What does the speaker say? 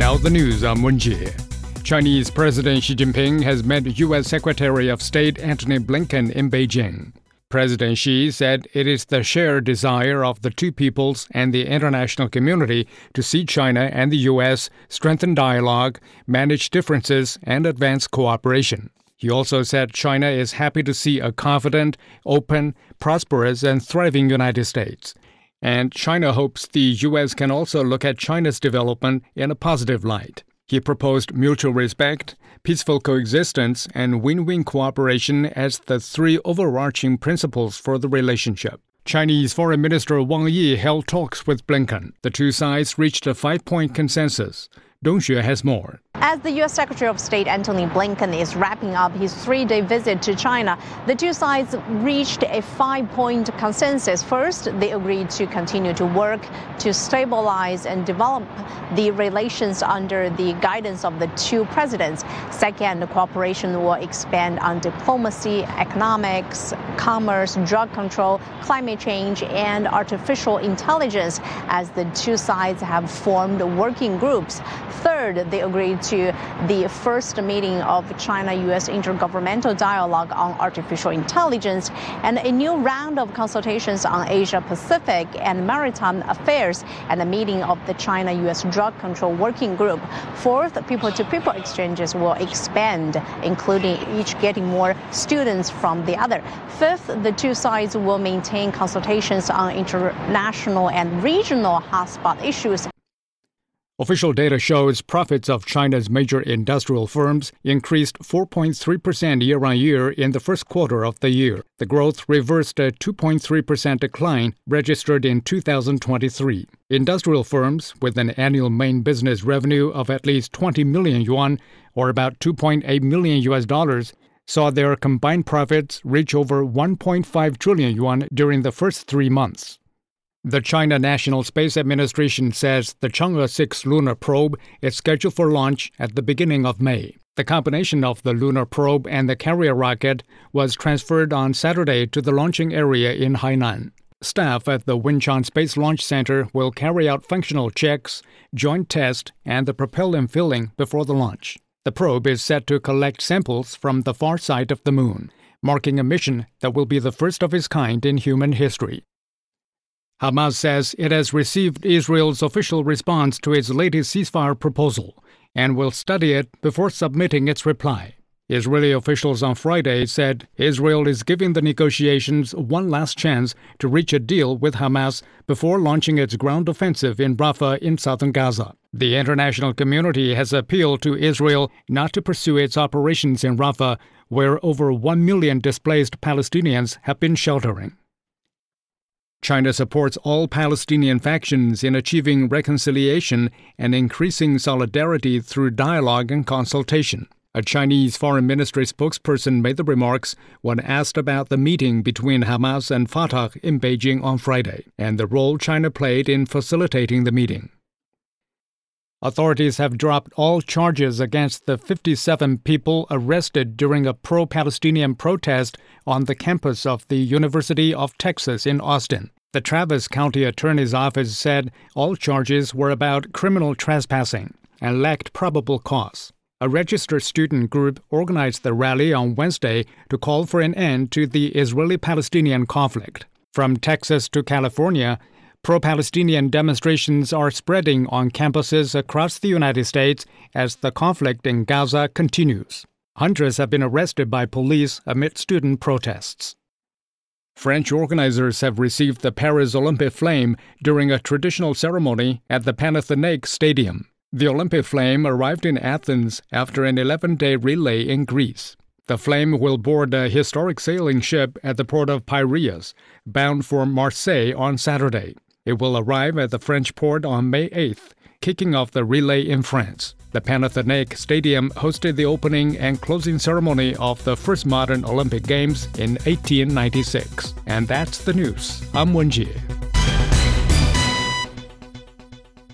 Now the news, I'm Wen Jie. Chinese President Xi Jinping has met U.S. Secretary of State Antony Blinken in Beijing. President Xi said it is the shared desire of the two peoples and the international community to see China and the U.S. strengthen dialogue, manage differences, and advance cooperation. He also said China is happy to see a confident, open, prosperous, and thriving United States. And China hopes the U.S. can also look at China's development in a positive light. He proposed mutual respect, peaceful coexistence, and win-win cooperation as the three overarching principles for the relationship. Chinese Foreign Minister Wang Yi held talks with Blinken. The two sides reached a 5-point consensus. Dong Xue has more. As the U.S. Secretary of State Antony Blinken is wrapping up his 3-day visit to China, the two sides reached a 5-point consensus. First, they agreed to continue to work to stabilize and develop the relations under the guidance of the two presidents. Second, cooperation will expand on diplomacy, economics, commerce, drug control, climate change, and artificial intelligence, as the two sides have formed working groups. Third, they agreed to the first meeting of China-U.S. Intergovernmental Dialogue on Artificial Intelligence and a new round of consultations on Asia-Pacific and Maritime Affairs and a meeting of the China-U.S. Drug Control Working Group. Fourth, people-to-people exchanges will expand, including each getting more students from the other. Fifth, the two sides will maintain consultations on international and regional hotspot issues. Official data shows profits of China's major industrial firms increased 4.3% year-on-year in the first quarter of the year. The growth reversed a 2.3% decline registered in 2023. Industrial firms with an annual main business revenue of at least 20 million yuan, or about $2.8 million, saw their combined profits reach over 1.5 trillion yuan during the first 3 months. The China National Space Administration says the Chang'e 6 lunar probe is scheduled for launch at the beginning of May. The combination of the lunar probe and the carrier rocket was transferred on Saturday to the launching area in Hainan. Staff at the Wenchang Space Launch Center will carry out functional checks, joint test, and the propellant filling before the launch. The probe is set to collect samples from the far side of the moon, marking a mission that will be the first of its kind in human history. Hamas says it has received Israel's official response to its latest ceasefire proposal and will study it before submitting its reply. Israeli officials on Friday said Israel is giving the negotiations one last chance to reach a deal with Hamas before launching its ground offensive in Rafah in southern Gaza. The international community has appealed to Israel not to pursue its operations in Rafah, where over 1 million displaced Palestinians have been sheltering. China supports all Palestinian factions in achieving reconciliation and increasing solidarity through dialogue and consultation. A Chinese Foreign Ministry spokesperson made the remarks when asked about the meeting between Hamas and Fatah in Beijing on Friday and the role China played in facilitating the meeting. Authorities have dropped all charges against the 57 people arrested during a pro-Palestinian protest on the campus of the University of Texas in Austin. The Travis County Attorney's Office said all charges were about criminal trespassing and lacked probable cause. A registered student group organized the rally on Wednesday to call for an end to the Israeli-Palestinian conflict. From Texas to California, pro-Palestinian demonstrations are spreading on campuses across the United States as the conflict in Gaza continues. Hundreds have been arrested by police amid student protests. French organizers have received the Paris Olympic flame during a traditional ceremony at the Panathinaike Stadium. The Olympic flame arrived in Athens after an 11-day relay in Greece. The flame will board a historic sailing ship at the port of Piraeus, bound for Marseille on Saturday. It will arrive at the French port on May 8th, kicking off the relay in France. The Panathinaike Stadium hosted the opening and closing ceremony of the first modern Olympic Games in 1896. And that's the news. I'm Wen Jie.